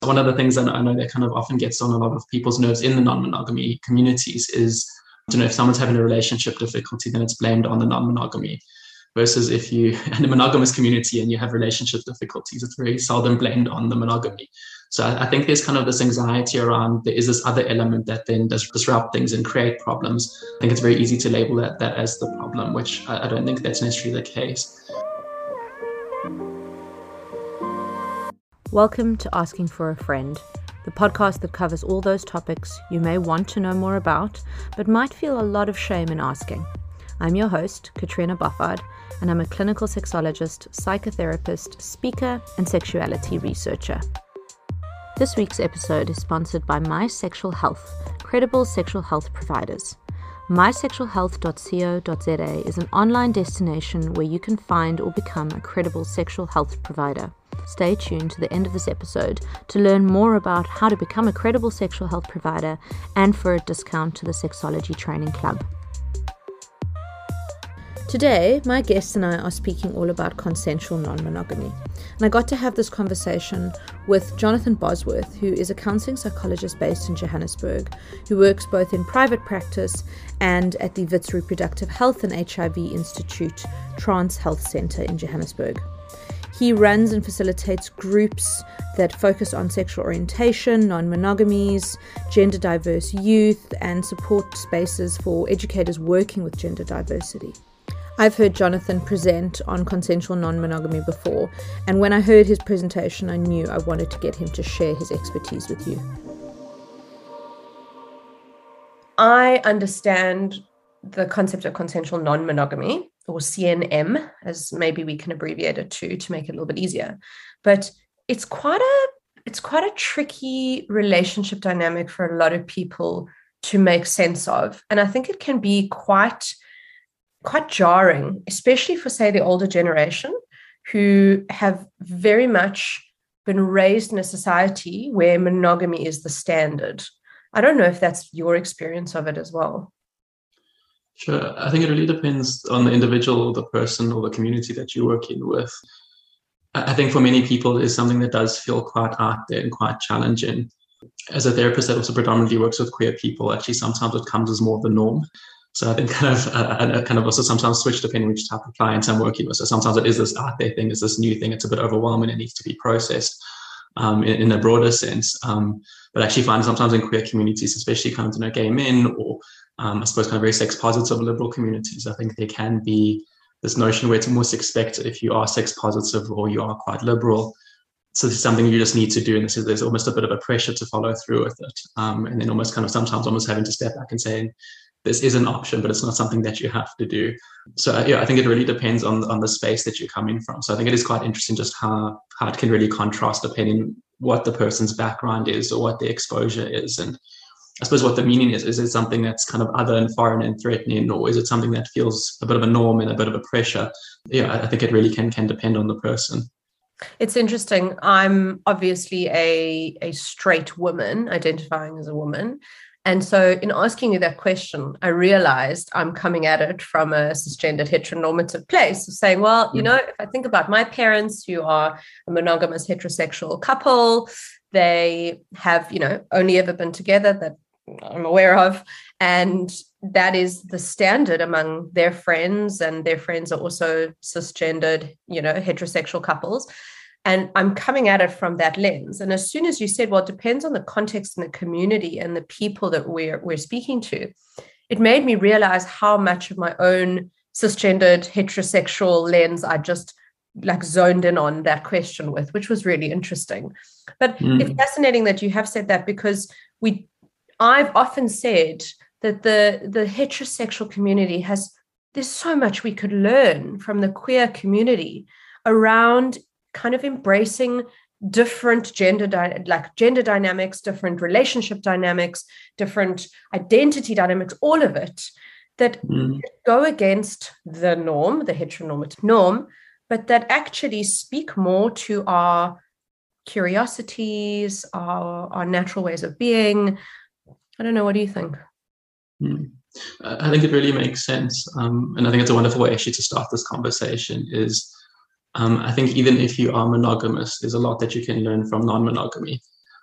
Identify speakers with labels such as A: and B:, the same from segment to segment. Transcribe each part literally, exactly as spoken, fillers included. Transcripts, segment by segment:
A: One of the things that I know that kind of often gets on a lot of people's nerves in the non-monogamy communities is, you know, if someone's having a relationship difficulty, then it's blamed on the non-monogamy. Versus if you in a monogamous community and you have relationship difficulties, it's very seldom blamed on the monogamy. So I think there's kind of this anxiety around there is this other element that then does disrupt things and create problems. I think it's very easy to label that, that as the problem, which I, I don't think that's necessarily the case.
B: Welcome to Asking for a Friend, the podcast that covers all those topics you may want to know more about, but might feel a lot of shame in asking. I'm your host, Katrina Buffard, and I'm a clinical sexologist, psychotherapist, speaker, and sexuality researcher. This week's episode is sponsored by My Sexual Health, credible sexual health providers. my sexual health dot co dot z a is an online destination where you can find or become a credible sexual health provider. Stay tuned to the end of this episode to learn more about how to become a credible sexual health provider and for a discount to the Sexology Training Club. Today, my guests and I are speaking all about consensual non-monogamy. And I got to have this conversation with Jonathan Bosworth, who is a counselling psychologist based in Johannesburg, who works both in private practice and at the Wits Reproductive Health and H I V Institute Trans Health Centre in Johannesburg. He runs and facilitates groups that focus on sexual orientation, non-monogamies, gender diverse youth, and support spaces for educators working with gender diversity. I've heard Jonathan present on consensual non-monogamy before, and when I heard his presentation, I knew I wanted to get him to share his expertise with you.
C: I understand the concept of consensual non-monogamy, or C N M, as maybe we can abbreviate it to, to make it a little bit easier. But it's quite a it's quite a tricky relationship dynamic for a lot of people to make sense of. And I think it can be quite quite jarring, especially for, say, the older generation who have very much been raised in a society where monogamy is the standard. I don't know if that's your experience of it as well.
A: Sure. I think it really depends on the individual or the person or the community that you're working with. I think for many people, it's something that does feel quite out there and quite challenging. As a therapist that also predominantly works with queer people, actually sometimes it comes as more of the norm. So I think kind of uh, I kind of also sometimes switch depending which type of clients I'm working with. So sometimes it is this out there thing, it's this new thing, it's a bit overwhelming, it needs to be processed um, in, in a broader sense. Um, but I actually find sometimes in queer communities, especially kind of, you know, gay men or um, I suppose kind of very sex positive liberal communities, I think there can be this notion where it's almost expected if you are sex positive or you are quite liberal. So this is something you just need to do. And this is, there's almost a bit of a pressure to follow through with it. Um, and then almost kind of sometimes almost having to step back and saying, this is an option, but it's not something that you have to do. So uh, yeah, I think it really depends on, on the space that you're coming from. So I think it is quite interesting just how, how it can really contrast depending what the person's background is or what their exposure is. And I suppose what the meaning is, is it something that's kind of other and foreign and threatening, or is it something that feels a bit of a norm and a bit of a pressure? Yeah, I think it really can can depend on the person.
C: It's interesting. I'm obviously a, a straight woman, identifying as a woman. And so in asking you that question, I realized I'm coming at it from a cisgendered heteronormative place of saying, well, you know, if I think about my parents who are a monogamous heterosexual couple, they have, you know, only ever been together that I'm aware of. And that is the standard among their friends, and their friends are also cisgendered, you know, heterosexual couples. And I'm coming at it from that lens. And as soon as you said, well, it depends on the context and the community and the people that we're we're speaking to, it made me realize how much of my own cisgendered heterosexual lens I just like zoned in on that question with, which was really interesting. But mm. it's fascinating that you have said that, because we, I've often said that the, the heterosexual community has, there's so much we could learn from the queer community around kind of embracing different gender, dy- like gender dynamics, different relationship dynamics, different identity dynamics, all of it that mm. go against the norm, the heteronormative norm, but that actually speak more to our curiosities, our, our natural ways of being. I don't know. What do you think?
A: Mm. I think it really makes sense. Um, and I think it's a wonderful way actually to start this conversation is, um, I think even if you are monogamous, there's a lot that you can learn from non-monogamy.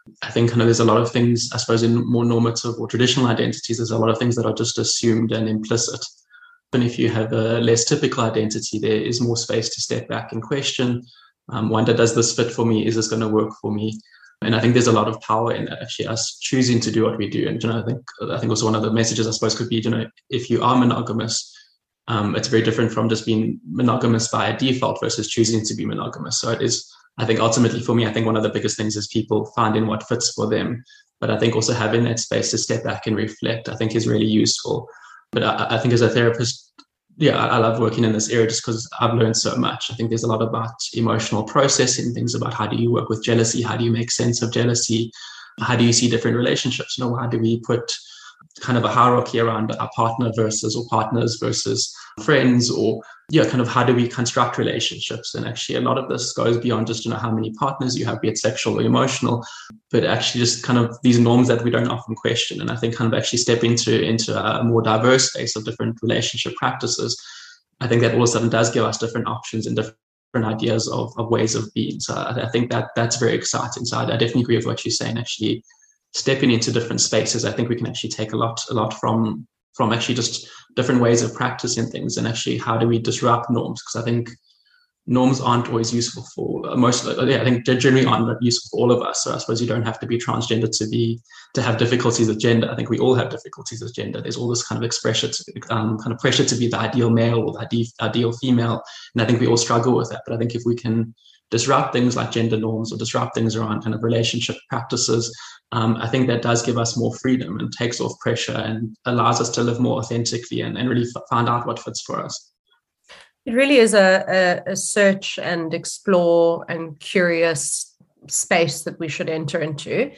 A: I think kind of there's a lot of things, I suppose, in more normative or traditional identities, there's a lot of things that are just assumed and implicit. And if you have a less typical identity, there is more space to step back and question, um, wonder, does this fit for me? Is this going to work for me? And I think there's a lot of power in actually us choosing to do what we do. And, you know, I think, I think also one of the messages, I suppose, could be, you know, if you are monogamous, um, it's very different from just being monogamous by default versus choosing to be monogamous. So it is, I think ultimately for me, I think one of the biggest things is people finding what fits for them. But I think also having that space to step back and reflect, I think is really useful. But I, I think as a therapist, yeah, I, I love working in this area just because I've learned so much. I think there's a lot about emotional processing, things about how do you work with jealousy? How do you make sense of jealousy? How do you see different relationships? You know, how do we put kind of a hierarchy around our partner versus or partners versus friends, or yeah, kind of how do we construct relationships? And actually a lot of this goes beyond just, you know, how many partners you have, be it sexual or emotional, but actually just kind of these norms that we don't often question. And I think kind of actually step into, into a more diverse space of different relationship practices. I think that all of a sudden does give us different options and different ideas of, of ways of being. So I, I think that that's very exciting. So I, I definitely agree with what you're saying, actually stepping into different spaces. I think we can actually take a lot, a lot from, from actually just different ways of practicing things, and actually how do we disrupt norms? Because I think norms aren't always useful for most, yeah, I think they're generally aren't useful for all of us. So I suppose you don't have to be transgender to be, to have difficulties with gender. I think we all have difficulties with gender. There's all this kind of expression, to, um, kind of pressure to be the ideal male or the ideal, ideal female. And I think we all struggle with that. But I think if we can disrupt things like gender norms or disrupt things around kind of relationship practices, um, I think that does give us more freedom and takes off pressure and allows us to live more authentically and, and really f- find out what fits for us.
C: It really is a, a, a search and explore and curious space that we should enter into.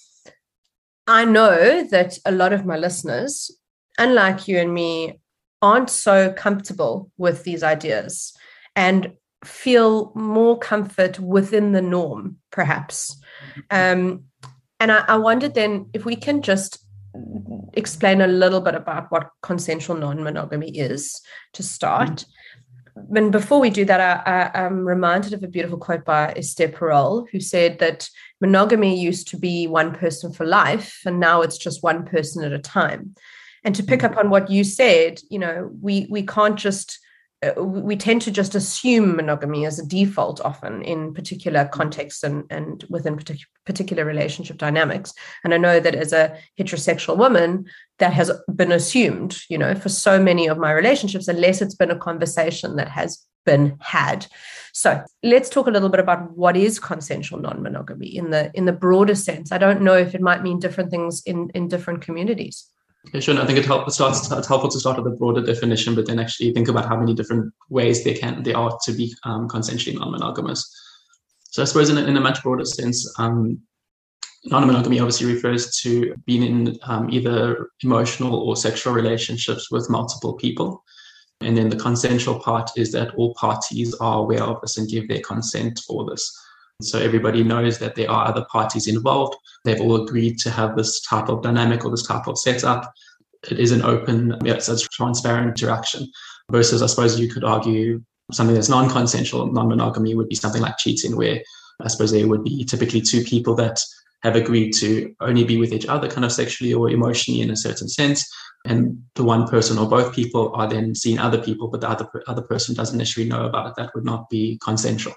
C: I know that a lot of my listeners, unlike you and me, aren't so comfortable with these ideas and feel more comfort within the norm, perhaps. Um, and I, I wondered then if we can just explain a little bit about what consensual non-monogamy is to start. Mm-hmm. And before we do that, I, I, I'm reminded of a beautiful quote by Esther Perel, who said that monogamy used to be one person for life, and now it's just one person at a time. And to pick mm-hmm. up on what you said, you know, we we can't just we tend to just assume monogamy as a default often in particular contexts and, and within partic- particular relationship dynamics. And I know that as a heterosexual woman, that has been assumed, you know, for so many of my relationships, unless it's been a conversation that has been had. So let's talk a little bit about what is consensual non-monogamy in the in the broader sense. I don't know if it might mean different things in, in different communities.
A: Yeah, sure. I think it help, it starts, it's helpful to start with a broader definition, but then actually think about how many different ways they can they are to be um, consensually non-monogamous. So I suppose in a, in a much broader sense, um, non-monogamy obviously refers to being in um, either emotional or sexual relationships with multiple people. And then the consensual part is that all parties are aware of this and give their consent for this. So everybody knows that there are other parties involved. They've all agreed to have this type of dynamic or this type of setup. It is an open, yeah, so it's transparent interaction. Versus, I suppose you could argue something that's non-consensual, non-monogamy would be something like cheating, where I suppose there would be typically two people that have agreed to only be with each other kind of sexually or emotionally in a certain sense. And the one person or both people are then seeing other people, but the other, other person doesn't necessarily know about it. That would not be consensual.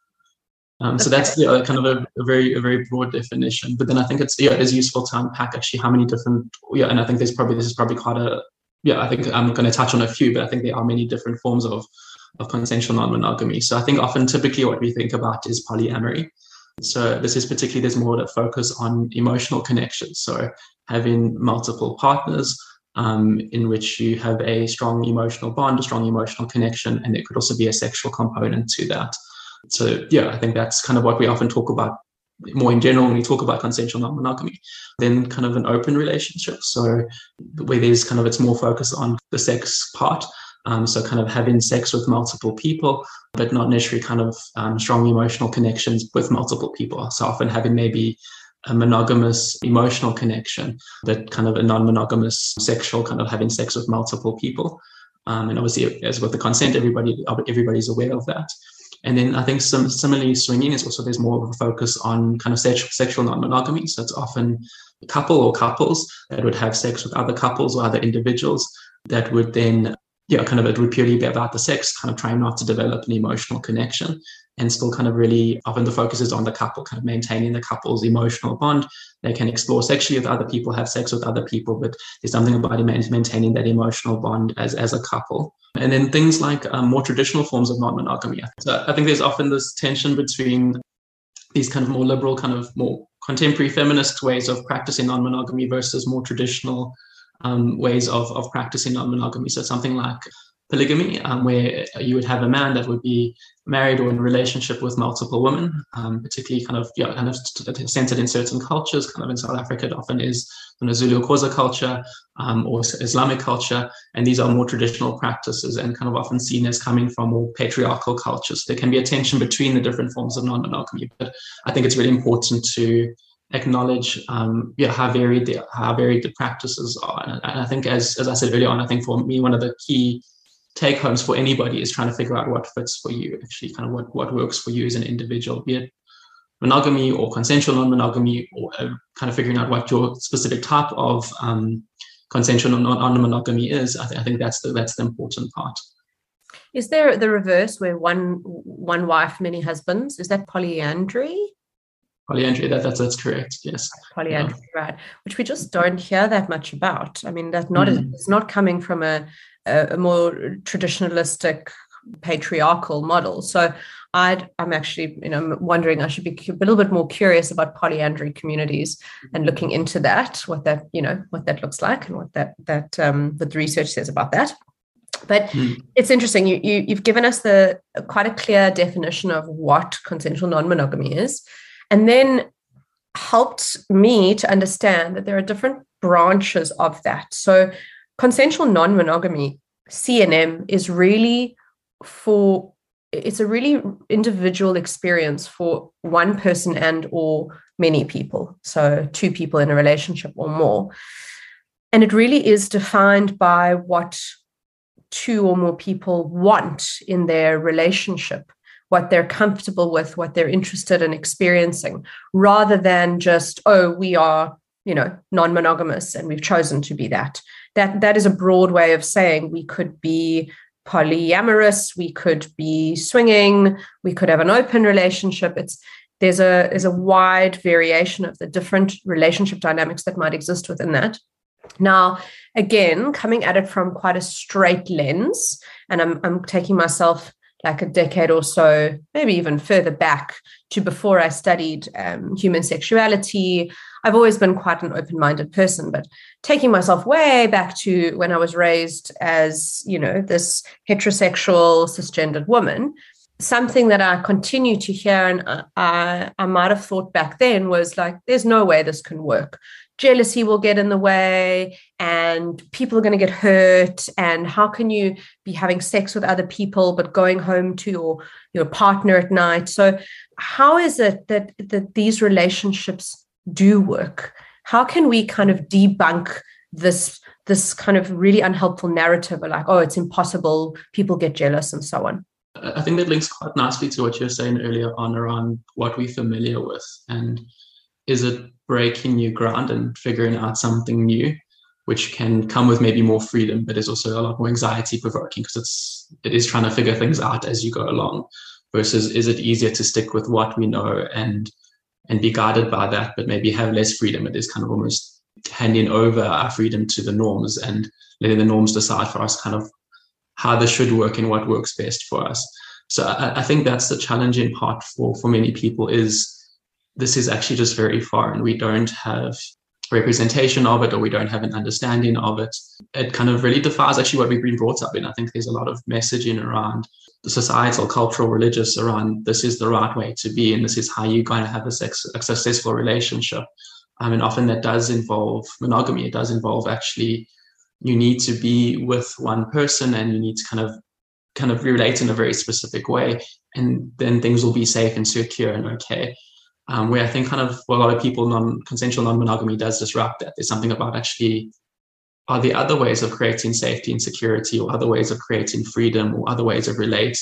A: Um, so okay. That's yeah, kind of a, a very a very broad definition. But then I think it's yeah it is useful to unpack actually how many different yeah and I think there's probably this is probably quite a yeah I think I'm going to touch on a few, but I think there are many different forms of of consensual non-monogamy. So I think often typically what we think about is polyamory. So this is particularly there's more to focus on emotional connections. So having multiple partners um, in which you have a strong emotional bond, a strong emotional connection, and there could also be a sexual component to that. So, yeah, I think that's kind of what we often talk about more in general when we talk about consensual non-monogamy. Then kind of an open relationship. So where there's kind of, it's more focused on the sex part. Um, so kind of having sex with multiple people, but not necessarily kind of um, strong emotional connections with multiple people. So often having maybe a monogamous emotional connection, but kind of a non-monogamous sexual kind of having sex with multiple people. Um, and obviously, as with the consent, everybody everybody's aware of that. And then I think some, similarly, swinging is also, there's more of a focus on kind of sexual, sexual non-monogamy. So it's often a couple or couples that would have sex with other couples or other individuals that would then, yeah, kind of, it would purely be about the sex, kind of trying not to develop an emotional connection, and still kind of really often the focus is on the couple, kind of maintaining the couple's emotional bond. They can explore sexually with other people, have sex with other people, but there's something about maintaining that emotional bond as, as a couple. And then things like um, more traditional forms of non-monogamy. So I think there's often this tension between these kind of more liberal, kind of more contemporary feminist ways of practicing non-monogamy versus more traditional um, ways of, of practicing non-monogamy. So something like polygamy, um, where you would have a man that would be married or in a relationship with multiple women, um, particularly kind of, yeah, kind of centered in certain cultures. Kind of in South Africa, it often is in the Zulu Xhosa culture um, or Islamic culture, and these are more traditional practices and kind of often seen as coming from more patriarchal cultures. There can be a tension between the different forms of non-monogamy, but I think it's really important to acknowledge um, yeah, how varied the, how varied the practices are. And I think, as as I said earlier on, I think for me, one of the key take homes for anybody is trying to figure out what fits for you, actually kind of what, what works for you as an individual, be it monogamy or consensual non-monogamy, or uh, kind of figuring out what your specific type of um, consensual non-monogamy is. I, th- I think that's the, that's the important part.
C: Is there the reverse where one one wife, many husbands? Is that polyandry?
A: Polyandry, that, that's, that's correct, yes.
C: Polyandry, yeah. Right, which we just don't hear that much about. I mean, that's not, mm. it's not coming from a, a more traditionalistic patriarchal model. So I'd, I'm actually, you know, wondering, I should be a little bit more curious about polyandry communities and looking into that, what that, you know, what that looks like and what that, that, um, what the research says about that. But mm. it's interesting. You, you, you've given us the quite a clear definition of what consensual non-monogamy is, and then helped me to understand that there are different branches of that. So consensual non-monogamy, C N M, is really for, it's a really individual experience for one person and or many people. So two people in a relationship or more. And it really is defined by what two or more people want in their relationship, what they're comfortable with, what they're interested in experiencing, rather than just, oh, we are, you know, non-monogamous and we've chosen to be that. That that is a broad way of saying we could be polyamorous, we could be swinging, we could have an open relationship. It's there's a there's a wide variation of the different relationship dynamics that might exist within that. Now, again, coming at it from quite a straight lens, and I'm I'm taking myself like a decade or so, maybe even further back to before I studied um, human sexuality. I've always been quite an open-minded person, but taking myself way back to when I was raised as, you know, this heterosexual cisgendered woman, something that I continue to hear and I, I might have thought back then was like, there's no way this can work. Jealousy will get in the way and people are going to get hurt. And how can you be having sex with other people, but going home to your, your partner at night? So how is it that, that these relationships do work? How can we kind of debunk this, this kind of really unhelpful narrative of like, oh, it's impossible, people get jealous and so on?
A: I think that links quite nicely to what you were saying earlier on around what we're familiar with. And is it breaking new ground and figuring out something new, which can come with maybe more freedom, but is also a lot more anxiety provoking because it's, it is trying to figure things out as you go along, versus is it easier to stick with what we know and, and be guided by that, but maybe have less freedom. It is kind of almost handing over our freedom to the norms and letting the norms decide for us kind of how this should work and what works best for us. So I, I think that's the challenging part for, for many people is this is actually just very foreign. We don't have representation of it, or we don't have an understanding of it. It kind of really defies actually what we've been brought up in. I think there's a lot of messaging around the societal, cultural, religious around this is the right way to be and this is how you're going to have a, sex, a successful relationship. I mean, often that does involve monogamy. It does involve actually you need to be with one person and you need to kind of kind of relate in a very specific way, and then things will be safe and secure and okay. Um, where I think kind of for a lot of people, non-consensual non-monogamy does disrupt that. There's something about actually, are there other ways of creating safety and security, or other ways of creating freedom, or other ways of relating?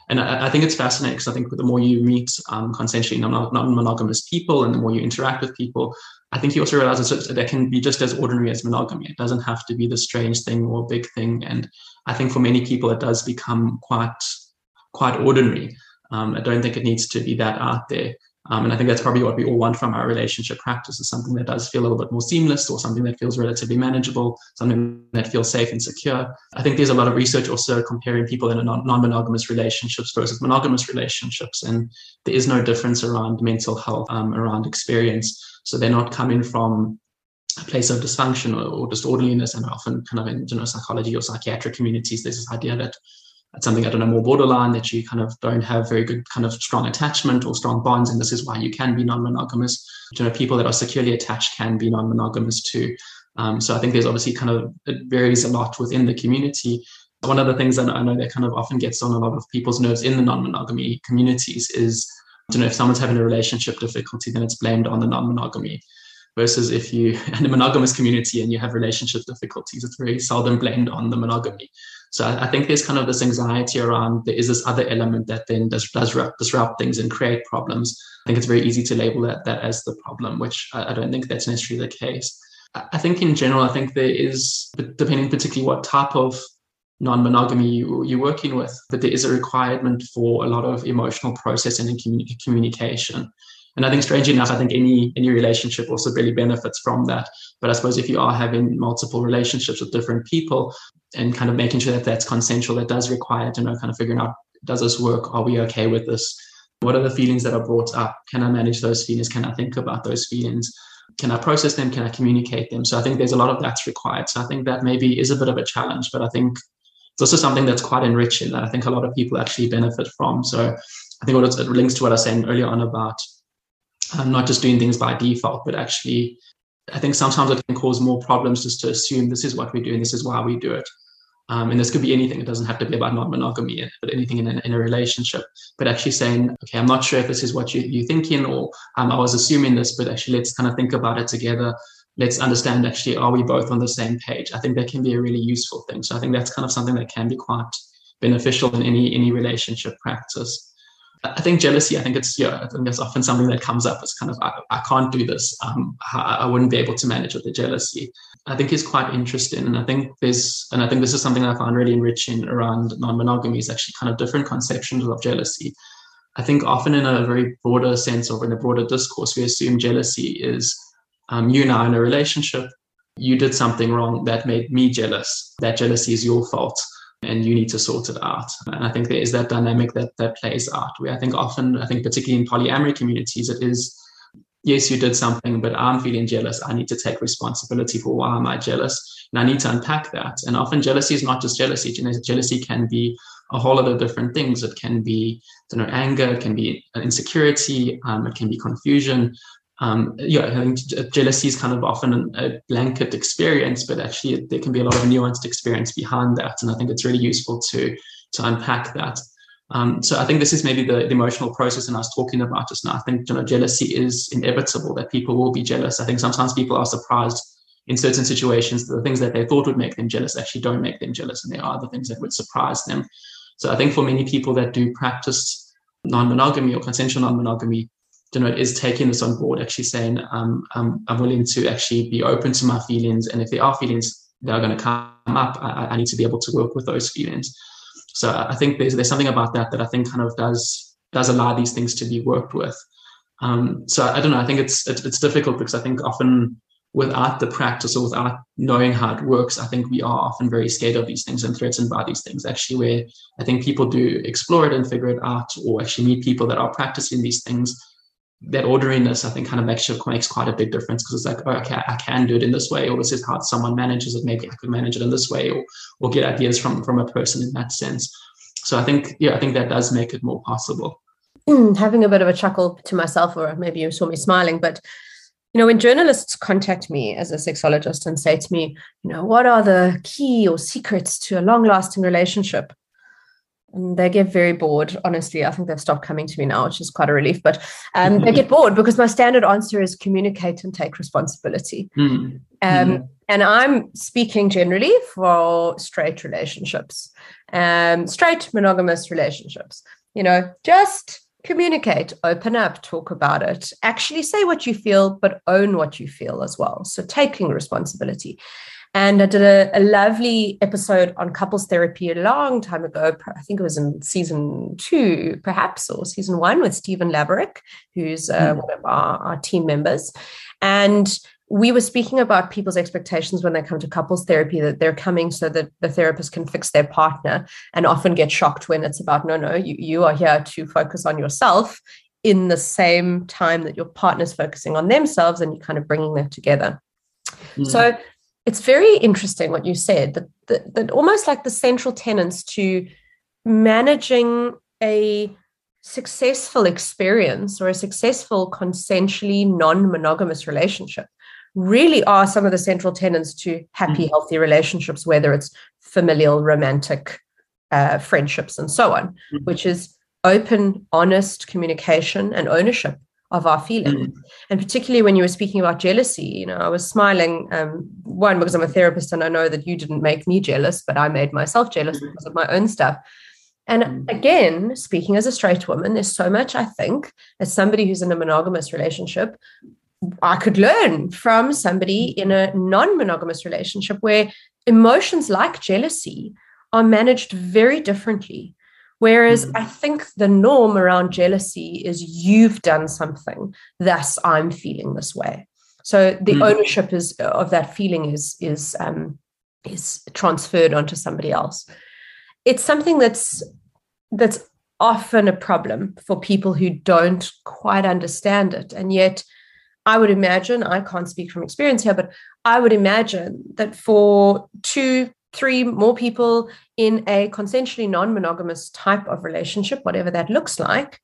A: And I, I think it's fascinating because I think the more you meet um, consensually non- non-monogamous people and the more you interact with people, I think you also realize that that can be just as ordinary as monogamy. It doesn't have to be the strange thing or big thing. And I think for many people, it does become quite, quite ordinary. Um, I don't think it needs to be that out there. Um, and I think that's probably what we all want from our relationship practice, is something that does feel a little bit more seamless, or something that feels relatively manageable, something that feels safe and secure. I think there's a lot of research also comparing people in a non- non-monogamous relationships versus monogamous relationships. And there is no difference around mental health, um, around experience. So they're not coming from a place of dysfunction or, or disorderliness. And often kind of in, you know, psychology or psychiatric communities, there's this idea that it's something, I don't know, more borderline, that you kind of don't have very good kind of strong attachment or strong bonds. And this is why you can be non-monogamous. You know, people that are securely attached can be non-monogamous too. Um, so I think there's obviously kind of, it varies a lot within the community. One of the things that I know that kind of often gets on a lot of people's nerves in the non-monogamy communities is, you know, if someone's having a relationship difficulty, then it's blamed on the non-monogamy. Versus if you in a monogamous community and you have relationship difficulties, it's very seldom blamed on the monogamy. So I, I think there's kind of this anxiety around, there is this other element that then does, does disrupt things and create problems. I think it's very easy to label that, that as the problem, which I, I don't think that's necessarily the case. I, I think in general, I think there is, depending particularly what type of non-monogamy you, you're working with, but there is a requirement for a lot of emotional processing and communi- communication. And I think, strangely enough, I think any any relationship also really benefits from that. But I suppose if you are having multiple relationships with different people and kind of making sure that that's consensual, that does require, you know, kind of figuring out, does this work? Are we okay with this? What are the feelings that are brought up? Can I manage those feelings? Can I think about those feelings? Can I process them? Can I communicate them? So I think there's a lot of that's required. So I think that maybe is a bit of a challenge, but I think it's also something that's quite enriching that I think a lot of people actually benefit from. So I think what it links to what I was saying earlier on about Um, not just doing things by default, but actually, I think sometimes it can cause more problems just to assume this is what we do and this is why we do it. Um, and this could be anything. It doesn't have to be about non-monogamy, but anything in a, in a relationship. But actually saying, okay, I'm not sure if this is what you, you're thinking, or um, I was assuming this, but actually let's kind of think about it together. Let's understand, actually, are we both on the same page? I think that can be a really useful thing. So I think that's kind of something that can be quite beneficial in any any relationship practice. I think jealousy, I think it's, yeah, I think that's often something that comes up as kind of, I, I can't do this. Um, I, I wouldn't be able to manage with the jealousy. I think is quite interesting. And I think there's, and I think this is something I find really enriching around non-monogamy, is actually kind of different conceptions of jealousy. I think often in a very broader sense, or in a broader discourse, we assume jealousy is um, you and I in a relationship, you did something wrong that made me jealous. That jealousy is your fault, and you need to sort it out. And I think there is that dynamic that that plays out, where I think often, I think particularly in polyamory communities, it is, yes, you did something, but I'm feeling jealous. I need to take responsibility for why am I jealous? And I need to unpack that. And often jealousy is not just jealousy. Jealousy can be a whole lot of different things. It can be, you know, anger, it can be insecurity, um, it can be confusion. Um, yeah, I think jealousy is kind of often a blanket experience, but actually there can be a lot of nuanced experience behind that. And I think it's really useful to, to unpack that. Um, so I think this is maybe the, the emotional process and I was talking about just now. I think, you know, jealousy is inevitable, that people will be jealous. I think sometimes people are surprised in certain situations that the things that they thought would make them jealous actually don't make them jealous, and there are the things that would surprise them. So I think for many people that do practice non-monogamy or consensual non-monogamy, you know, it is taking this on board, actually saying, um, I'm, I'm willing to actually be open to my feelings. And if there are feelings that are going to come up, I, I need to be able to work with those feelings. So I think there's there's something about that that I think kind of does does allow these things to be worked with. Um, so I don't know, I think it's, it's it's difficult because I think often without the practice or without knowing how it works, I think we are often very scared of these things and threatened by these things. Actually, where I think people do explore it and figure it out, or actually meet people that are practicing these things, that ordinariness, I think, kind of makes, makes quite a big difference, because it's like, oh, okay, I can do it in this way, or this is how someone manages it. Maybe I could manage it in this way, or or get ideas from, from a person in that sense. So I think, yeah, I think that does make it more possible.
C: Having a bit of a chuckle to myself, or maybe you saw me smiling, but, you know, when journalists contact me as a sexologist and say to me, you know, what are the key or secrets to a long-lasting relationship? And they get very bored. Honestly, I think they've stopped coming to me now, which is quite a relief. But um, they get bored because my standard answer is communicate and take responsibility. Mm-hmm. Um, and I'm speaking generally for straight relationships, um, straight monogamous relationships. You know, just communicate, open up, talk about it, actually say what you feel, but own what you feel as well. So taking responsibility. And I did a, a lovely episode on couples therapy a long time ago. I think it was in season two, perhaps, or season one with Stephen Laborick, who's uh, mm. one of our, our team members. And we were speaking about people's expectations when they come to couples therapy, that they're coming so that the therapist can fix their partner, and often get shocked when it's about, no, no, you, you are here to focus on yourself in the same time that your partner's focusing on themselves, and you're kind of bringing that together. Mm. So it's very interesting what you said, that, that, that almost like the central tenets to managing a successful experience or a successful consensually non-monogamous relationship really are some of the central tenets to happy, mm-hmm. healthy relationships, whether it's familial, romantic, uh, friendships, and so on, mm-hmm. which is open, honest communication and ownership of our feelings. Mm-hmm. And particularly when you were speaking about jealousy, you know, I was smiling, um, one, because I'm a therapist and I know that you didn't make me jealous, but I made myself jealous mm-hmm. because of my own stuff. And mm-hmm. again, speaking as a straight woman, there's so much, I think, as somebody who's in a monogamous relationship, I could learn from somebody in a non-monogamous relationship where emotions like jealousy are managed very differently. Whereas mm-hmm. I think the norm around jealousy is you've done something, thus I'm feeling this way. So the mm-hmm. ownership is of that feeling is is um, is transferred onto somebody else. It's something that's that's often a problem for people who don't quite understand it, and yet I would imagine, I can't speak from experience here, but I would imagine that for two, three more people in a consensually non-monogamous type of relationship, whatever that looks like,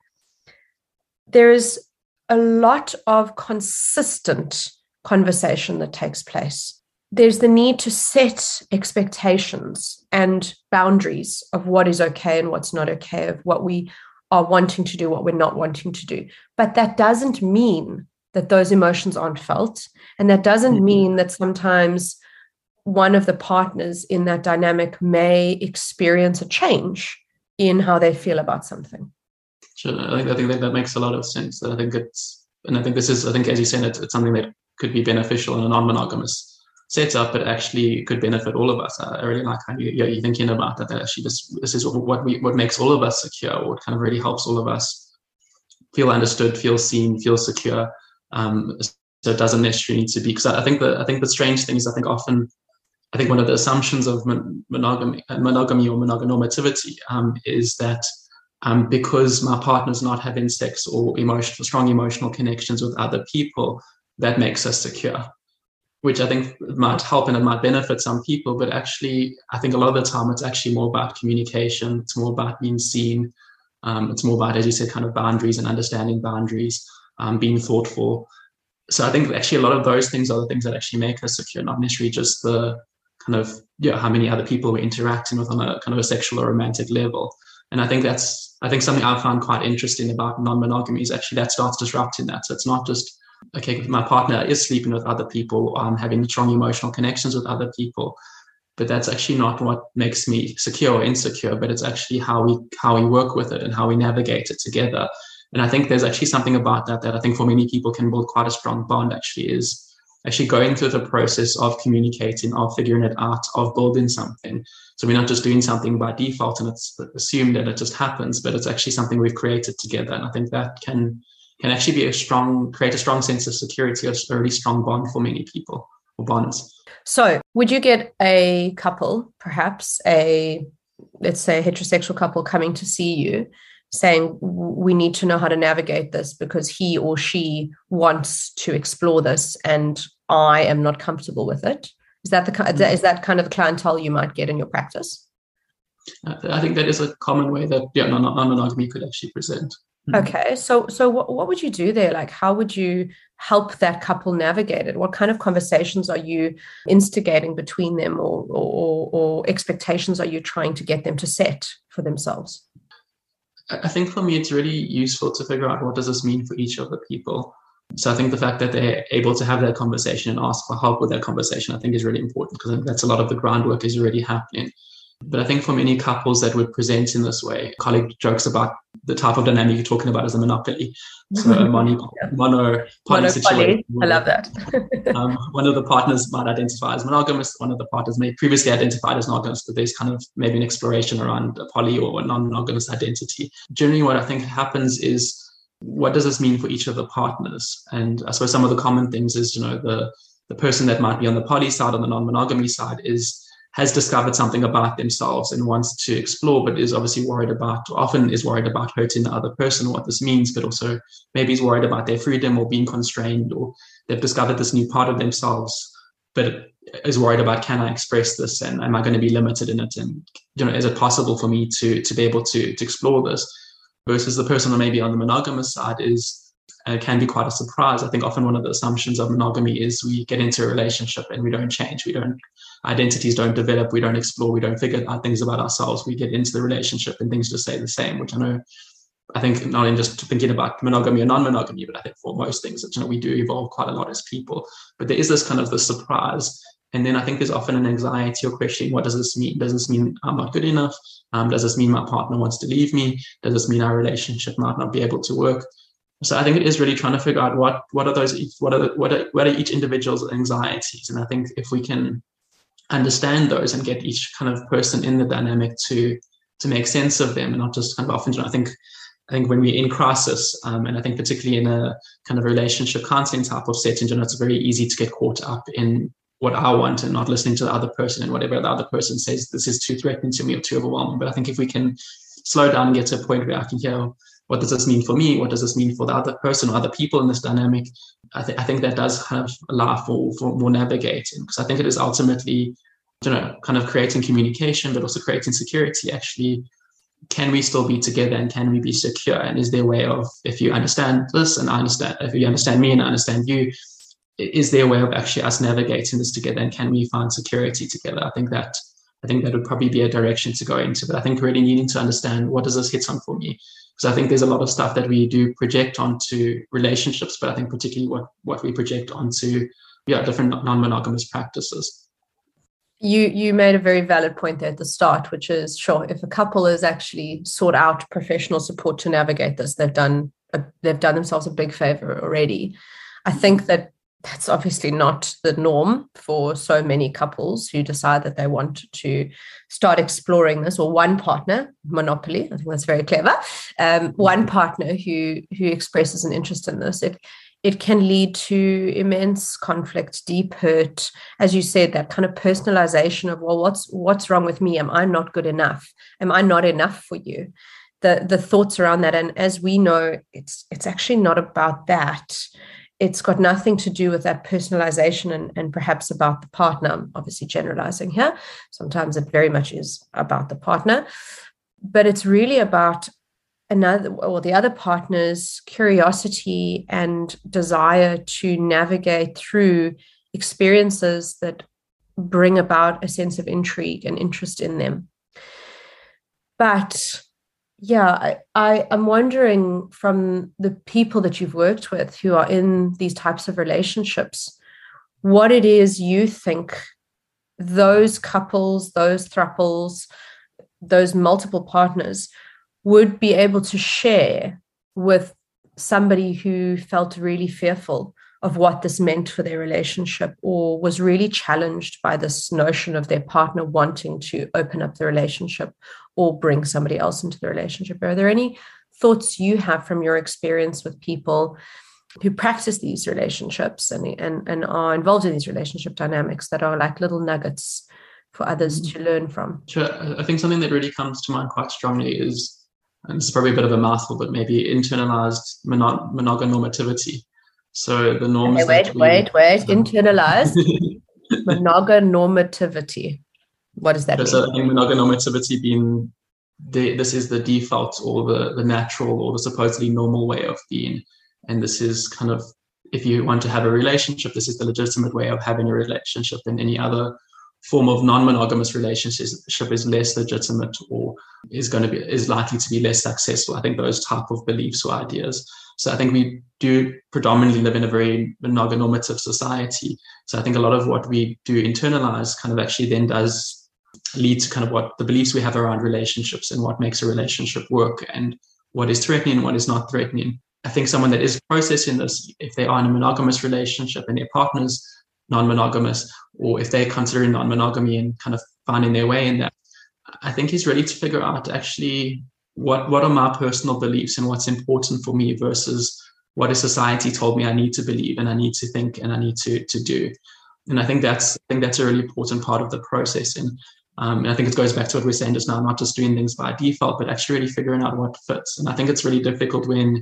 C: there is a lot of consistent conversation that takes place. There's the need to set expectations and boundaries of what is okay and what's not okay, of what we are wanting to do, what we're not wanting to do. But that doesn't mean that those emotions aren't felt. And that doesn't mean that sometimes one of the partners in that dynamic may experience a change in how they feel about something.
A: Sure. I think, I think that, that makes a lot of sense. I think it's, and I think this is, I think as you said, it's, it's something that could be beneficial in a non-monogamous setup, but actually could benefit all of us. I really like how you, you're thinking about that, that actually this, this is what we, what makes all of us secure, or what kind of really helps all of us feel understood, feel seen, feel secure. Um, so it doesn't necessarily need to be, because I think that I think the strange thing is I think often I think one of the assumptions of mon- monogamy, monogamy or mononormativity um, is that um, because my partner's not having sex or emotional, strong emotional connections with other people, that makes us secure, which I think might help and it might benefit some people. But actually, I think a lot of the time it's actually more about communication. It's more about being seen. Um, it's more about, as you said, kind of boundaries and understanding boundaries. Um, being thoughtful. So I think actually a lot of those things are the things that actually make us secure, not necessarily just the kind of, yeah, how many other people we're interacting with on a kind of a sexual or romantic level. And I think that's, I think something I found quite interesting about non-monogamy is actually that starts disrupting that. So it's not just, okay, my partner is sleeping with other people, um, having strong emotional connections with other people, but that's actually not what makes me secure or insecure, but it's actually how we, how we work with it and how we navigate it together. And I think there's actually something about that that I think for many people can build quite a strong bond, actually, is actually going through the process of communicating, of figuring it out, of building something. So we're not just doing something by default and it's assumed that it just happens, but it's actually something we've created together. And I think that can can actually be a strong, create a strong sense of security, a really strong bond for many people, or bonds.
C: So would you get a couple, perhaps a, let's say, heterosexual couple coming to see you, saying we need to know how to navigate this because he or she wants to explore this and I am not comfortable with it? Is that the mm-hmm. is that kind of the clientele you might get in your practice?
A: I think that is a common way that yeah, non-monogamy could actually present.
C: Okay, so so what, what would you do there? Like, how would you help that couple navigate it? What kind of conversations are you instigating between them, or or, or expectations are you trying to get them to set for themselves?
A: I think for me, it's really useful to figure out what does this mean for each of the people. So I think the fact that they're able to have that conversation and ask for help with that conversation, I think is really important, because I think that's a lot of the groundwork is already happening. But I think for many couples that would present in this way, a colleague jokes about the type of dynamic you're talking about as a monopoly. So a mono, mono poly situation.
C: I love that.
A: um, one of the partners might identify as monogamous. One of the partners may previously identified as monogamous, but there's kind of maybe an exploration around a poly or a non-monogamous identity. Generally, what I think happens is, what does this mean for each of the partners? And I suppose some of the common things is, you know, the, the person that might be on the poly side, on the non-monogamy side, is has discovered something about themselves and wants to explore, but is obviously worried about, often is worried about hurting the other person, what this means, but also maybe is worried about their freedom or being constrained, or they've discovered this new part of themselves, but is worried about, can I express this, and am I going to be limited in it? And, you know, is it possible for me to, to be able to, to explore this? Versus the person that maybe on the monogamous side is, uh, can be quite a surprise. I think often one of the assumptions of monogamy is we get into a relationship and we don't change, we don't, identities don't develop, we don't explore, we don't figure out things about ourselves. We get into the relationship and things just stay the same, which I know, I think not in just thinking about monogamy or non-monogamy, but I think for most things that, you know, we do evolve quite a lot as people. But there is this kind of the surprise. And then I think there's often an anxiety or questioning, what does this mean? Does this mean I'm not good enough? Um, does this mean my partner wants to leave me? Does this mean our relationship might not be able to work? So I think it is really trying to figure out what what are those, what are the, what are, what are each individual's anxieties? And I think if we can understand those and get each kind of person in the dynamic to to make sense of them, and not just kind of often, you know, I think I think when we're in crisis, um, and I think particularly in a kind of relationship counseling type of setting, you know, it's very easy to get caught up in what I want and not listening to the other person, and whatever the other person says, this is too threatening to me or too overwhelming. But I think if we can slow down and get to a point where I can hear, what does this mean for me? What does this mean for the other person or other people in this dynamic? I, th- I think that does kind of allow for, for more navigating, because I think it is ultimately, you know, kind of creating communication, but also creating security. Actually, can we still be together and can we be secure? And is there a way of, if you understand this and I understand, if you understand me and I understand you, is there a way of actually us navigating this together, and can we find security together? I think that I think that would probably be a direction to go into. But I think really needing to understand, what does this hit on for me? Because I think there's a lot of stuff that we do project onto relationships, but I think particularly what, what we project onto, yeah, different non-monogamous practices.
C: You you made a very valid point there at the start, which is, sure, if a couple has actually sought out professional support to navigate this, they've done a, they've done themselves a big favor already. I think that that's obviously not the norm for so many couples who decide that they want to start exploring this, or one partner, monopoly, I think that's very clever, um, one partner who who expresses an interest in this. It, it can lead to immense conflict, deep hurt, as you said, that kind of personalization of, well, what's what's wrong with me? Am I not good enough? Am I not enough for you? The the thoughts around that. And as we know, it's it's actually not about that. It's got nothing to do with that personalization and, and perhaps about the partner. I'm obviously generalizing here. Sometimes it very much is about the partner, but it's really about another, or the other partner's curiosity and desire to navigate through experiences that bring about a sense of intrigue and interest in them. But yeah, I, I, I'm wondering, from the people that you've worked with who are in these types of relationships, what it is you think those couples, those thruples, those multiple partners would be able to share with somebody who felt really fearful of what this meant for their relationship, or was really challenged by this notion of their partner wanting to open up the relationship or bring somebody else into the relationship. Are there any thoughts you have from your experience with people who practice these relationships and, and, and are involved in these relationship dynamics that are like little nuggets for others to learn from?
A: Sure. I think something that really comes to mind quite strongly is, and it's probably a bit of a mouthful, but maybe internalized mono- monogonormativity. So the norms.
C: Okay, wait,
A: that we,
C: wait, wait. Internalized monogonormativity. What does that
A: so
C: mean?
A: I think monogonormativity being the, this is the default, or the, the natural, or the supposedly normal way of being. And this is kind of, if you want to have a relationship, this is the legitimate way of having a relationship, and any other form of non-monogamous relationship is less legitimate, or is going to be, is likely to be less successful. I think those type of beliefs or ideas. So I think we do predominantly live in a very monogonormative society. So I think a lot of what we do internalize kind of actually then does lead to kind of what the beliefs we have around relationships and what makes a relationship work and what is threatening and what is not threatening. I think someone that is processing this, if they are in a monogamous relationship and their partner's non-monogamous, or if they're considering non-monogamy and kind of finding their way in that, I think is ready to figure out actually what, what are my personal beliefs and what's important for me versus what has society told me I need to believe and I need to think and I need to, to do. And I think that's I think that's a really important part of the process. And, um, and I think it goes back to what we're saying just now, not just doing things by default, but actually really figuring out what fits. And I think it's really difficult when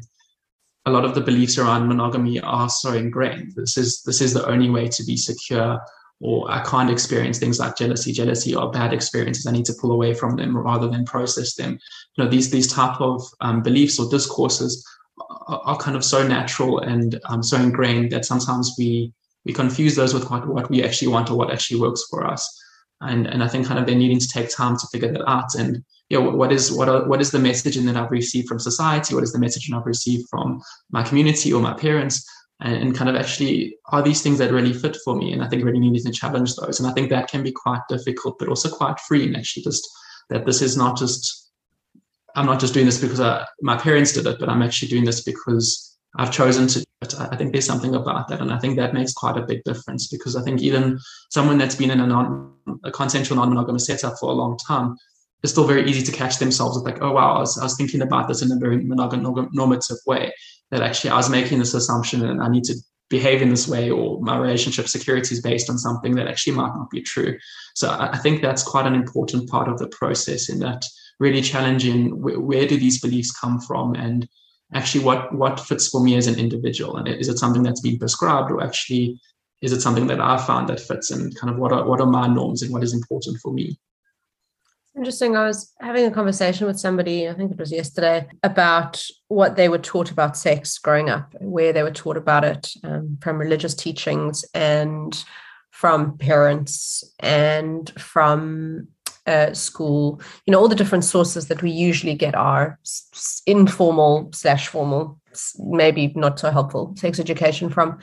A: a lot of the beliefs around monogamy are so ingrained. This is this is the only way to be secure, or I can't experience things like jealousy. Jealousy are bad experiences. I need to pull away from them rather than process them. You know, these these type of um, beliefs or discourses are, are kind of so natural and um, so ingrained that sometimes we we confuse those with what, what we actually want or what actually works for us. And and I think kind of they're needing to take time to figure that out. And you know, what is what are, what is the messaging that I've received from society? What is the messaging I've received from my community or my parents? And, and kind of actually, are these things that really fit for me? And I think really needing to challenge those. And I think that can be quite difficult, but also quite freeing, actually, just that this is not just, I'm not just doing this because I, my parents did it, but I'm actually doing this because I've chosen to do it. I think there's something about that. And I think that makes quite a big difference, because I think even someone that's been in a, non, a consensual non-monogamous setup for a long time, it's still very easy to catch themselves with like, oh, wow, I was, I was thinking about this in a very mononormative way, that actually I was making this assumption and I need to behave in this way, or my relationship security is based on something that actually might not be true. So I think that's quite an important part of the process, in that really challenging where, where do these beliefs come from, and actually what, what fits for me as an individual. And is it something that's been prescribed, or actually is it something that I found that fits, and kind of what are, what are my norms and what is important for me?
C: Interesting. I was having a conversation with somebody, I think it was yesterday, about what they were taught about sex growing up, where they were taught about it um, from religious teachings and from parents and from uh, school. You know, all the different sources that we usually get our informal slash formal, maybe not so helpful sex education from.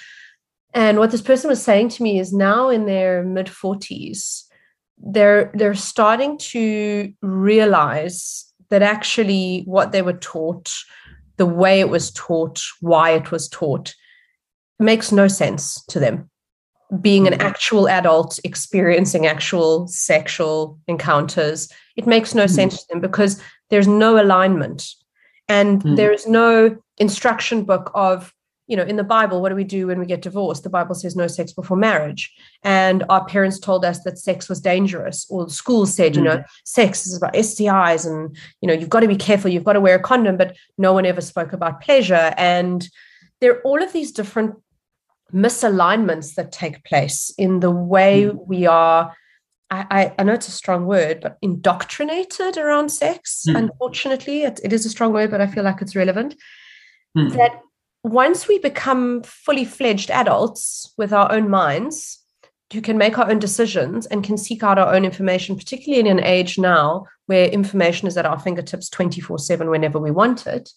C: And what this person was saying to me is now in their mid forties, they're they're starting to realize that actually what they were taught, the way it was taught, why it was taught, makes no sense to them. Being an actual adult experiencing actual sexual encounters, it makes no mm. sense to them, because there's no alignment, and mm. there is no instruction book of, you know, in the Bible, what do we do when we get divorced? The Bible says no sex before marriage. And our parents told us that sex was dangerous. Or the school said, mm. you know, sex is about S T Is and, you know, you've got to be careful. You've got to wear a condom. But no one ever spoke about pleasure. And there are all of these different misalignments that take place in the way mm. we are, I, I, I know it's a strong word, but indoctrinated around sex. Mm. Unfortunately, it, it is a strong word, but I feel like it's relevant. Mm. That once we become fully fledged adults with our own minds, who can make our own decisions and can seek out our own information, particularly in an age now where information is at our fingertips twenty-four seven whenever we want it,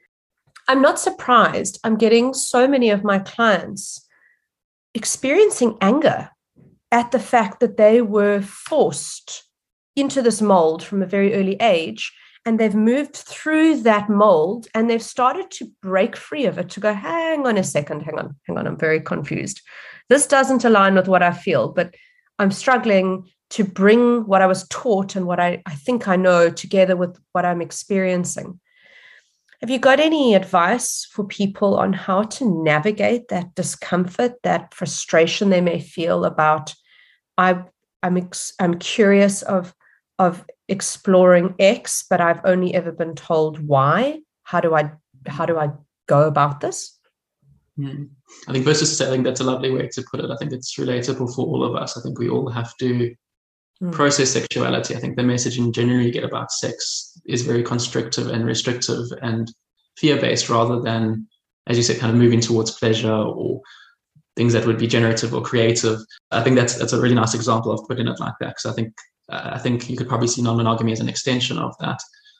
C: I'm not surprised. I'm getting so many of my clients experiencing anger at the fact that they were forced into this mold from a very early age. And they've moved through that mold and they've started to break free of it, to go, hang on a second, hang on, hang on, I'm very confused. This doesn't align with what I feel, but I'm struggling to bring what I was taught and what I, I think I know together with what I'm experiencing. Have you got any advice for people on how to navigate that discomfort, that frustration they may feel about, I, I'm, ex, I'm curious of, of exploring X, but I've only ever been told Y. How do I how do I go about this?
A: Mm. I think versus I think that's a lovely way to put it. I think it's relatable for all of us. I think we all have to mm. process sexuality. I think the messaging generally you get about sex is very constrictive and restrictive and fear-based, rather than, as you said, kind of moving towards pleasure or things that would be generative or creative. I think that's that's a really nice example of putting it like that, because I think I think you could probably see non-monogamy as an extension of that.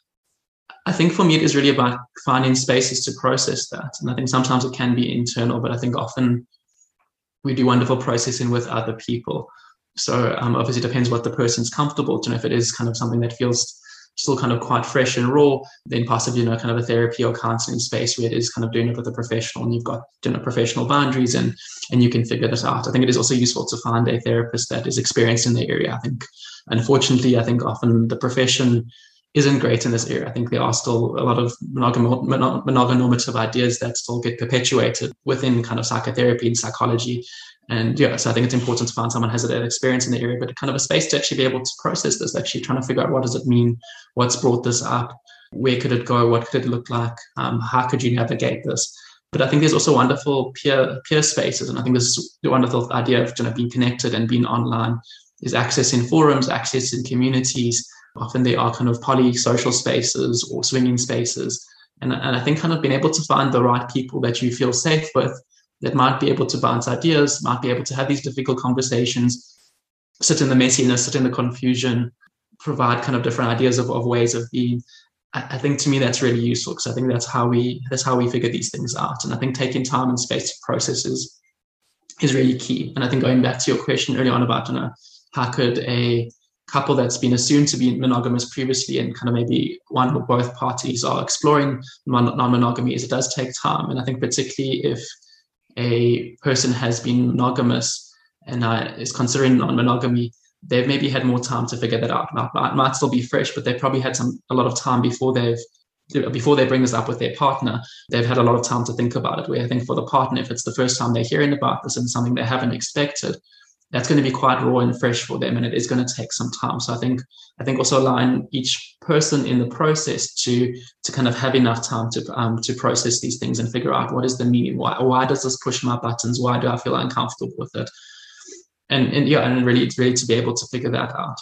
A: I think for me, it is really about finding spaces to process that. And I think sometimes it can be internal, but I think often we do wonderful processing with other people. So um, obviously it depends what the person's comfortable to know. If it is kind of something that feels still kind of quite fresh and raw, then possibly, you know, kind of a therapy or counseling space where it is kind of doing it with a professional and you've got, you know, professional boundaries and and you can figure this out. I think it is also useful to find a therapist that is experienced in the area. I think, unfortunately, I think often the profession isn't great in this area. I think there are still a lot of monogam- monoganormative ideas that still get perpetuated within kind of psychotherapy and psychology. And yeah, so I think it's important to find someone who has that experience in the area, but kind of a space to actually be able to process this, actually trying to figure out what does it mean, what's brought this up, where could it go, what could it look like, um, how could you navigate this? But I think there's also wonderful peer peer spaces, and I think this is the wonderful idea of, you know, being connected and being online is accessing forums, accessing communities. Often they are kind of poly-social spaces or swinging spaces. And, and I think kind of being able to find the right people that you feel safe with, that might be able to bounce ideas, might be able to have these difficult conversations, sit in the messiness, sit in the confusion, provide kind of different ideas of, of ways of being. I, I think to me that's really useful, because I think that's how we that's how we figure these things out. And I think taking time and space to process is, is really key. And I think going back to your question earlier on about, you know, how could a couple that's been assumed to be monogamous previously and kind of maybe one or both parties are exploring non-monogamy, is it does take time. And I think particularly if a person has been monogamous and uh, is considering non-monogamy, they've maybe had more time to figure that out. It might, might still be fresh, but they've probably had some a lot of time before they've before they bring this up with their partner. They've had a lot of time to think about it. Where I think for the partner, if it's the first time they're hearing about this and something they haven't expected, that's going to be quite raw and fresh for them, and it is going to take some time. So I think I think also allowing each person in the process to to kind of have enough time to um to process these things and figure out what is the meaning, why why does this push my buttons, why do I feel uncomfortable with it, and and yeah, and really it's really to be able to figure that out.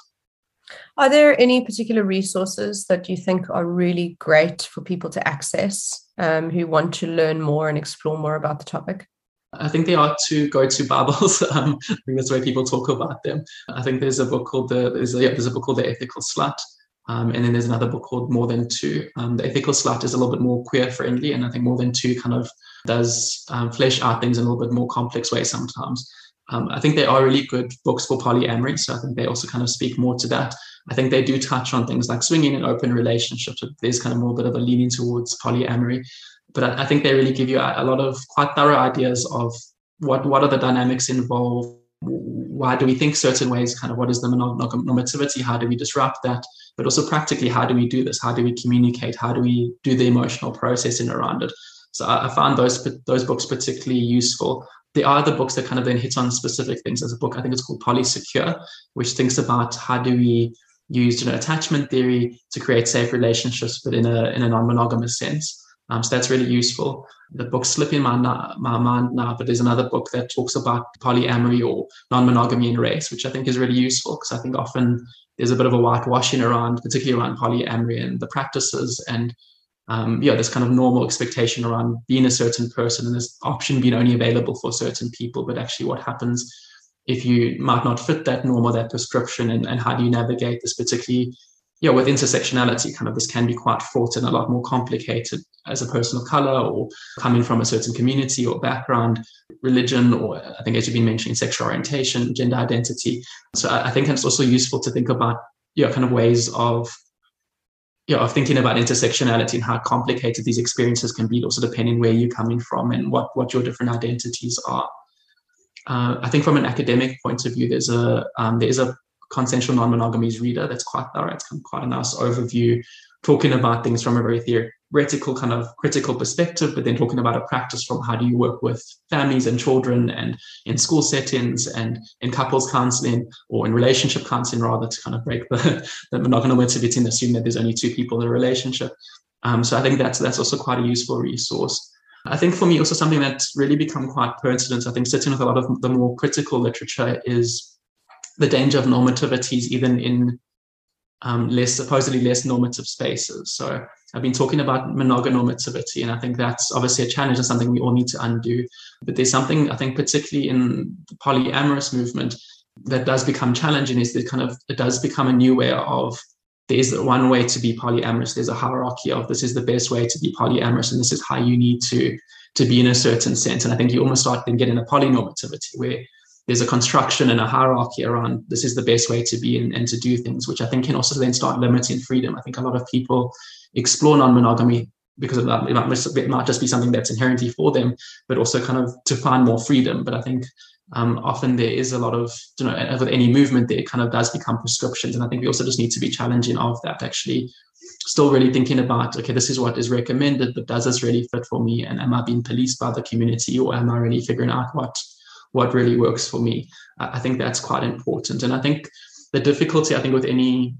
C: Are there any particular resources that you think are really great for people to access um, who want to learn more and explore more about the topic?
A: I think there are two go-to Bibles. Um, I think that's the way people talk about them. I think there's a book called the there's a, yeah, there's a book called The Ethical Slut, um, and then there's another book called More Than Two. Um, the Ethical Slut is a little bit more queer-friendly, and I think More Than Two kind of does um, flesh out things in a little bit more complex way sometimes. Um, I think they are really good books for polyamory, so I think they also kind of speak more to that. I think they do touch on things like swinging and open relationships. There's kind of more bit of a leaning towards polyamory. But I, I think they really give you a, a lot of quite thorough ideas of what, what are the dynamics involved, why do we think certain ways, kind of what is the normativity, how do we disrupt that, but also practically how do we do this, how do we communicate, how do we do the emotional processing around it. So I, I found those those books particularly useful. There are the books that kind of then hit on specific things. There's a book, I think it's called Polysecure, which thinks about how do we use, you know, attachment theory to create safe relationships, but in a in a non-monogamous sense. Um, so that's really useful. The book's slipping my, my mind now, but there's another book that talks about polyamory or non-monogamy in race, which I think is really useful, because I think often there's a bit of a whitewashing around, particularly around polyamory and the practices, and um, yeah, this kind of normal expectation around being a certain person and this option being only available for certain people. But actually what happens if you might not fit that norm or that prescription, and, and how do you navigate this, particularly yeah, with intersectionality, kind of this can be quite fraught and a lot more complicated as a person of color or coming from a certain community or background, religion, or I think as you've been mentioning, sexual orientation, gender identity. So I think it's also useful to think about, yeah, kind of ways of, yeah, of thinking about intersectionality and how complicated these experiences can be, also depending where you're coming from and what, what your different identities are. Uh, I think from an academic point of view, there's a um, there's a Consensual Non-Monogamy's reader that's quite thorough. It's quite a nice overview, talking about things from a very theoretical kind of critical perspective, but then talking about a practice from how do you work with families and children and in school settings and in couples counseling or in relationship counseling, rather, to kind of break the, the mononormativity and assume that there's only two people in a relationship. Um, so I think that's that's also quite a useful resource. I think for me also something that's really become quite pertinent, I think sitting with a lot of the more critical literature, is the danger of normativities, even in um, less supposedly less normative spaces. So I've been talking about mononormativity, and I think that's obviously a challenge and something we all need to undo. But there's something I think particularly in the polyamorous movement that does become challenging, is that kind of it does become a new way of, there's one way to be polyamorous. There's a hierarchy of this is the best way to be polyamorous, and this is how you need to to be in a certain sense. And I think you almost start then getting a polynormativity where there's a construction and a hierarchy around this is the best way to be and, and to do things, which I think can also then start limiting freedom. I think a lot of people explore non-monogamy because of that. It might, it might just be something that's inherently for them, but also kind of to find more freedom. But I think um, often there is a lot of, you know, with any movement, there kind of does become prescriptions. And I think we also just need to be challenging of that, actually still really thinking about, okay, this is what is recommended, but does this really fit for me? And am I being policed by the community, or am I really figuring out what, what really works for me? I think that's quite important. And I think the difficulty, I think, with any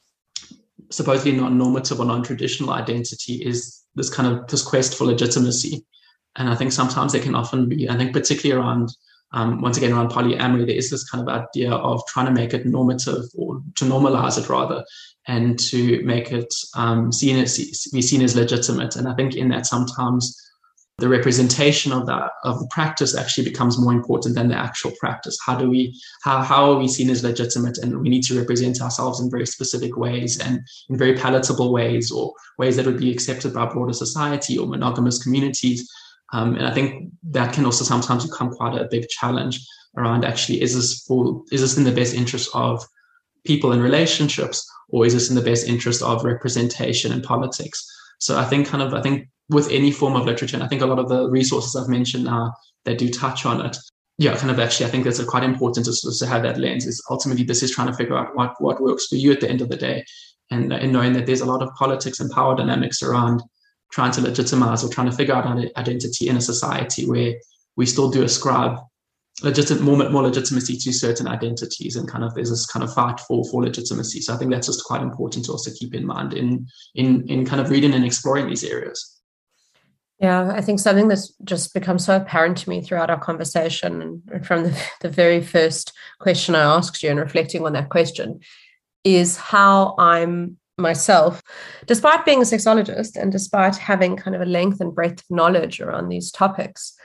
A: supposedly non-normative or non-traditional identity is this kind of this quest for legitimacy. And I think sometimes there can often be, I think particularly around, um, once again, around polyamory, there is this kind of idea of trying to make it normative, or to normalize it rather, and to make it um, seen as, be seen as legitimate. And I think in that sometimes the representation of that of the practice actually becomes more important than the actual practice. How do we, how, how are we seen as legitimate? And we need to represent ourselves in very specific ways and in very palatable ways, or ways that would be accepted by broader society or monogamous communities. Um, and I think that can also sometimes become quite a big challenge around, actually, is this for, is this in the best interest of people in relationships, or is this in the best interest of representation in politics? So I think kind of, I think with any form of literature, and I think a lot of the resources I've mentioned now that do touch on it, yeah, kind of actually, I think that's quite important to, to have that lens. Is ultimately this is trying to figure out what, what works for you at the end of the day, and, and knowing that there's a lot of politics and power dynamics around trying to legitimize or trying to figure out an identity in a society where we still do ascribe legit, more, more legitimacy to certain identities, and kind of there's this kind of fight for, for legitimacy. So I think that's just quite important to also keep in mind in, in, in kind of reading and exploring these areas.
C: Yeah, I think something that's just become so apparent to me throughout our conversation, and from the, the very first question I asked you and reflecting on that question, is how I'm myself, despite being a sexologist and despite having kind of a length and breadth of knowledge around these topics,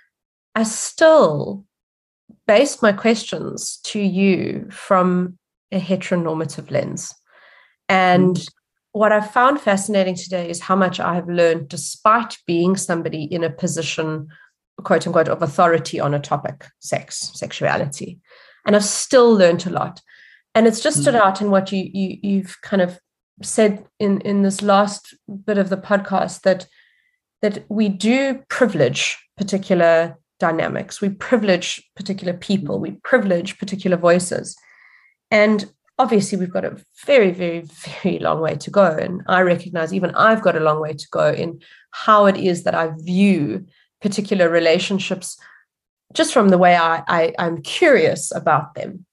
C: I still based my questions to you from a heteronormative lens. And mm. what I've found fascinating today is how much I have learned, despite being somebody in a position, quote unquote, of authority on a topic, sex, sexuality. And I've still learned a lot. And it's just mm. stood out in what you, you, you've kind of said in, in this last bit of the podcast, that, that we do privilege particular dynamics. We privilege particular people. We privilege particular voices. And obviously, we've got a very, very, very long way to go. And I recognize even I've got a long way to go in how it is that I view particular relationships, just from the way I, I, I'm curious about them.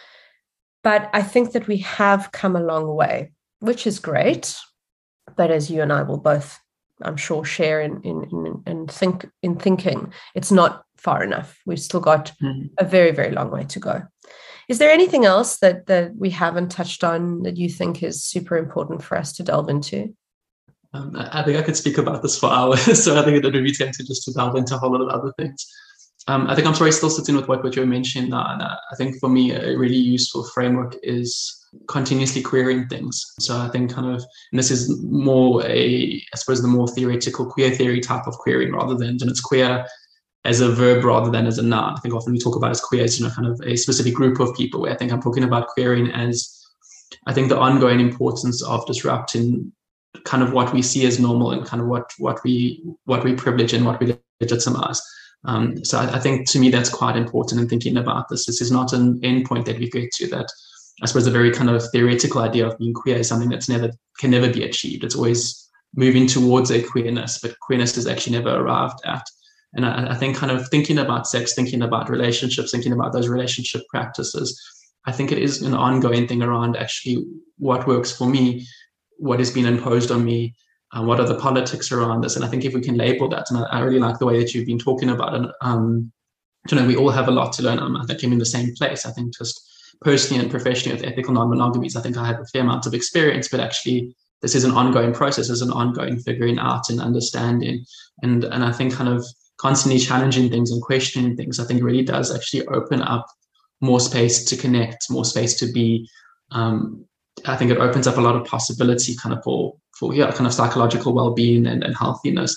C: But I think that we have come a long way, which is great. But as you and I will both, I'm sure, share in, in, in, in, think, in thinking, it's not far enough. We've still got mm. a very, very long way to go. Is there anything else that, that we haven't touched on that you think is super important for us to delve into?
A: Um, I think I could speak about this for hours, so I think it would be tempting just to delve into a whole lot of other things. Um, I think I'm sorry, still sitting with what, what you were mentioning now, and I think for me, a really useful framework is continuously querying things. So I think kind of, and this is more a, I suppose, the more theoretical queer theory type of querying, rather than, and it's queer as a verb rather than as a noun. I think often we talk about as queer as, you know, kind of a specific group of people, where I think I'm talking about querying as, I think, the ongoing importance of disrupting kind of what we see as normal, and kind of what what we what we privilege and what we legitimize. Um, so I, I think to me that's quite important in thinking about this. This is not an endpoint that we get to. That, I suppose, the very kind of theoretical idea of being queer is something that's never can never be achieved. It's always moving towards a queerness, but queerness is actually never arrived at. And I, I think kind of thinking about sex, thinking about relationships, thinking about those relationship practices, I think it is an ongoing thing around actually what works for me, what is being imposed on me, uh, what are the politics around this. And I think if we can label that, and I, I really like the way that you've been talking about it, um, you know, we all have a lot to learn. Um, I think I'm in the same place. I think just personally and professionally with ethical non-monogamies, I think I have a fair amount of experience, but actually this is an ongoing process, is an ongoing figuring out and understanding. And, and I think kind of constantly challenging things and questioning things, I think really does actually open up more space to connect, more space to be. Um, I think it opens up a lot of possibility kind of for, for yeah, kind of psychological well-being and, and healthiness.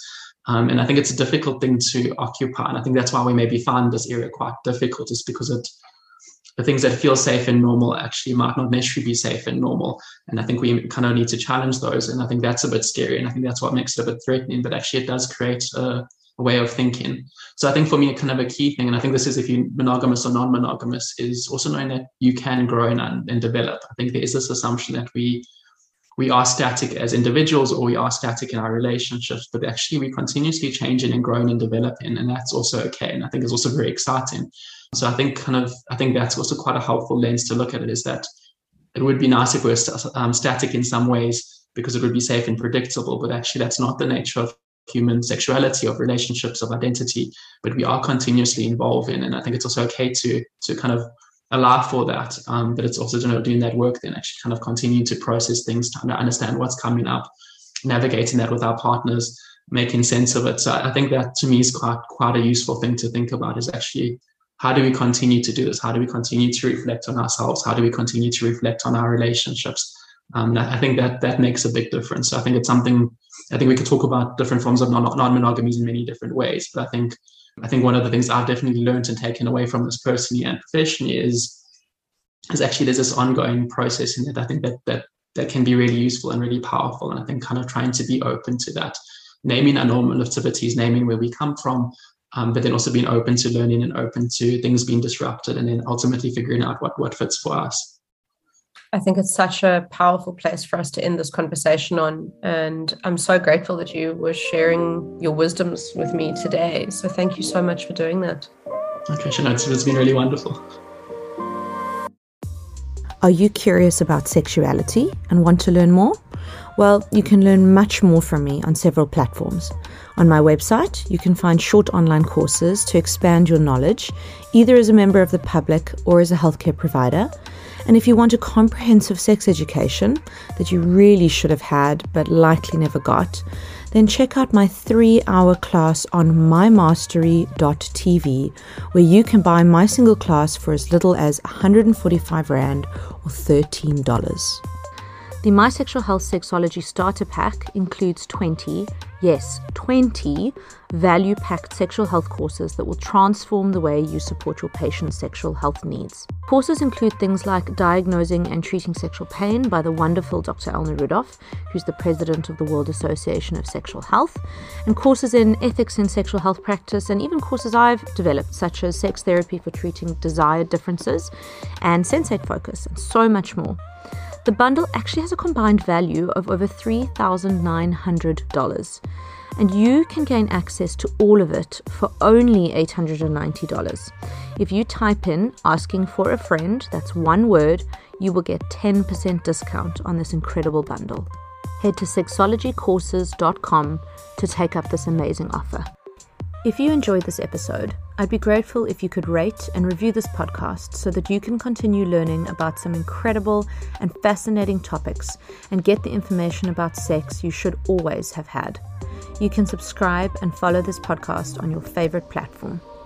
A: Um, and I think it's a difficult thing to occupy. And I think that's why we maybe find this area quite difficult, is because it, the things that feel safe and normal actually might not necessarily be safe and normal. And I think we kind of need to challenge those. And I think that's a bit scary. And I think that's what makes it a bit threatening, but actually it does create a, a way of thinking. So I think for me, kind of a key thing, and I think this is if you're monogamous or non-monogamous, is also knowing that you can grow and, and develop. I think there is this assumption that we we are static as individuals, or we are static in our relationships, but actually we're continuously changing and growing and developing, and that's also okay. And I think it's also very exciting. So I think kind of, I think that's also quite a helpful lens to look at it, is that it would be nice if we're st- um, static in some ways because it would be safe and predictable, but actually that's not the nature of human sexuality, of relationships, of identity, but we are continuously evolving. And I think it's also okay to, to kind of allow for that, um, but it's also, you know, doing that work, then actually kind of continuing to process things, trying to understand what's coming up, navigating that with our partners, making sense of it. So I think that to me is quite quite a useful thing to think about, is actually how do we continue to do this? How do we continue to reflect on ourselves? How do we continue to reflect on our relationships? Um, I think that that makes a big difference. So I think it's something, I think we could talk about different forms of non- non-monogamy in many different ways, but I think I think one of the things I've definitely learned and taken away from this personally and professionally is, is actually there's this ongoing process in it. I think that that that can be really useful and really powerful. And I think kind of trying to be open to that, naming our normativities, naming where we come from, um, but then also being open to learning and open to things being disrupted, and then ultimately figuring out what, what fits for us.
C: I think it's such a powerful place for us to end this conversation on. And I'm so grateful that you were sharing your wisdoms with me today. So thank you so much for doing that.
A: Okay, Shana, it's, it's been really wonderful.
B: Are you curious about sexuality and want to learn more? Well, you can learn much more from me on several platforms. On my website, you can find short online courses to expand your knowledge, either as a member of the public or as a healthcare provider. And if you want a comprehensive sex education that you really should have had but likely never got, then check out my three-hour class on my mastery dot t v, where you can buy my single class for as little as one hundred forty-five rand or thirteen dollars. The My Sexual Health Sexology Starter Pack includes twenty, yes, twenty value-packed sexual health courses that will transform the way you support your patient's sexual health needs. Courses include things like diagnosing and treating sexual pain by the wonderful Doctor Elna Rudolph, who's the president of the World Association of Sexual Health, and courses in ethics in sexual health practice, and even courses I've developed, such as sex therapy for treating desired differences and sensate focus, and so much more. The bundle actually has a combined value of over three thousand nine hundred dollars, and you can gain access to all of it for only eight hundred ninety dollars. If you type in asking for a friend, that's one word, you will get ten percent discount on this incredible bundle. Head to sexology courses dot com to take up this amazing offer. If you enjoyed this episode, I'd be grateful if you could rate and review this podcast so that you can continue learning about some incredible and fascinating topics and get the information about sex you should always have had. You can subscribe and follow this podcast on your favorite platform.